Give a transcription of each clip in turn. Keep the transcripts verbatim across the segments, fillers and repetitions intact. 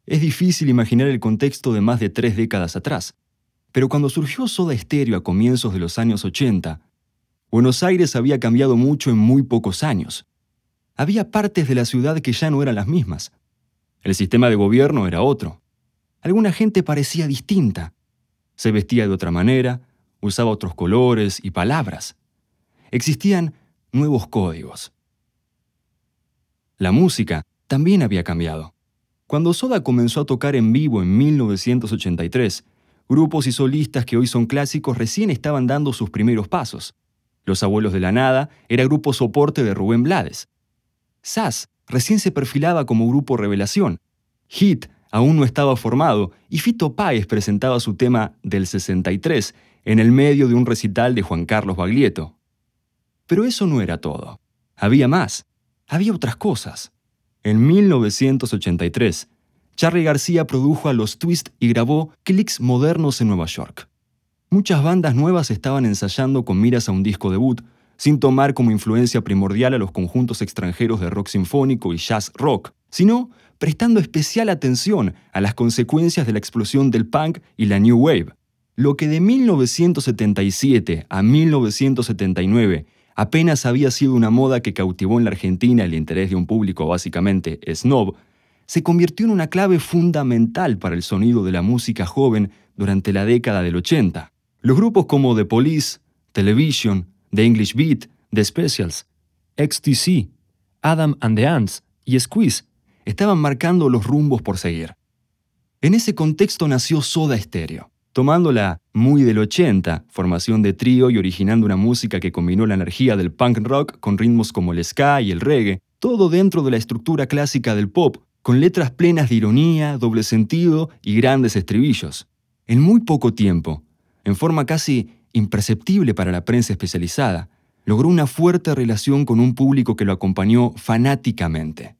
Es difícil imaginar el contexto de más de tres décadas atrás. Pero cuando surgió Soda Stereo a comienzos de los años ochenta, Buenos Aires había cambiado mucho en muy pocos años. Había partes de la ciudad que ya no eran las mismas. El sistema de gobierno era otro. Alguna gente parecía distinta. Se vestía de otra manera, usaba otros colores y palabras. Existían nuevos códigos. La música también había cambiado. Cuando Soda comenzó a tocar en vivo en mil novecientos ochenta y tres, grupos y solistas que hoy son clásicos recién estaban dando sus primeros pasos. Los Abuelos de la Nada era grupo soporte de Rubén Blades. S A S recién se perfilaba como grupo revelación. Hit aún no estaba formado y Fito Páez presentaba su tema del sesenta y tres en el medio de un recital de Juan Carlos Baglietto. Pero eso no era todo. Había más. Había otras cosas. En mil novecientos ochenta y tres, Charly García produjo a Los Twist y grabó Clics Modernos en Nueva York. Muchas bandas nuevas estaban ensayando con miras a un disco debut, sin tomar como influencia primordial a los conjuntos extranjeros de rock sinfónico y jazz rock, sino prestando especial atención a las consecuencias de la explosión del punk y la new wave. Lo que de mil novecientos setenta y siete a mil novecientos setenta y nueve apenas había sido una moda que cautivó en la Argentina el interés de un público básicamente snob, se convirtió en una clave fundamental para el sonido de la música joven durante la década del ochenta. Los grupos como The Police, Television, The English Beat, The Specials, X T C, Adam and the Ants y Squeeze estaban marcando los rumbos por seguir. En ese contexto nació Soda Stereo, tomando la muy del ochenta formación de trío y originando una música que combinó la energía del punk rock con ritmos como el ska y el reggae, todo dentro de la estructura clásica del pop, con letras plenas de ironía, doble sentido y grandes estribillos. En muy poco tiempo, en forma casi imperceptible para la prensa especializada, logró una fuerte relación con un público que lo acompañó fanáticamente.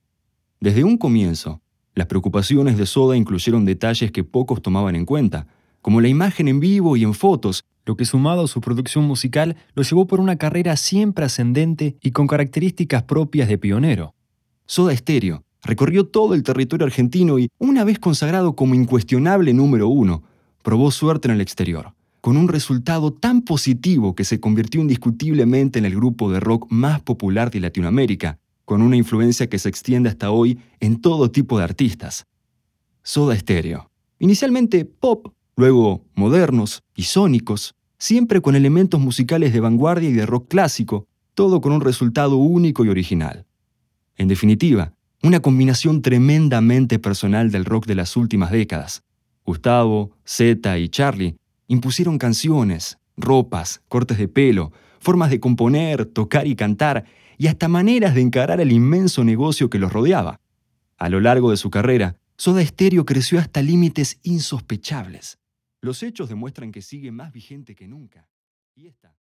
Desde un comienzo, las preocupaciones de Soda incluyeron detalles que pocos tomaban en cuenta, como la imagen en vivo y en fotos, lo que sumado a su producción musical lo llevó por una carrera siempre ascendente y con características propias de pionero. Soda Stereo recorrió todo el territorio argentino y, una vez consagrado como incuestionable número uno, probó suerte en el exterior, con un resultado tan positivo que se convirtió indiscutiblemente en el grupo de rock más popular de Latinoamérica, con una influencia que se extiende hasta hoy en todo tipo de artistas. Soda Stereo. Inicialmente pop, luego modernos y sónicos, siempre con elementos musicales de vanguardia y de rock clásico, todo con un resultado único y original. En definitiva, una combinación tremendamente personal del rock de las últimas décadas. Gustavo, Zeta y Charly impusieron canciones, ropas, cortes de pelo, formas de componer, tocar y cantar, y hasta maneras de encarar el inmenso negocio que los rodeaba. A lo largo de su carrera, Soda Stereo creció hasta límites insospechables. Los hechos demuestran que sigue más vigente que nunca. Y esta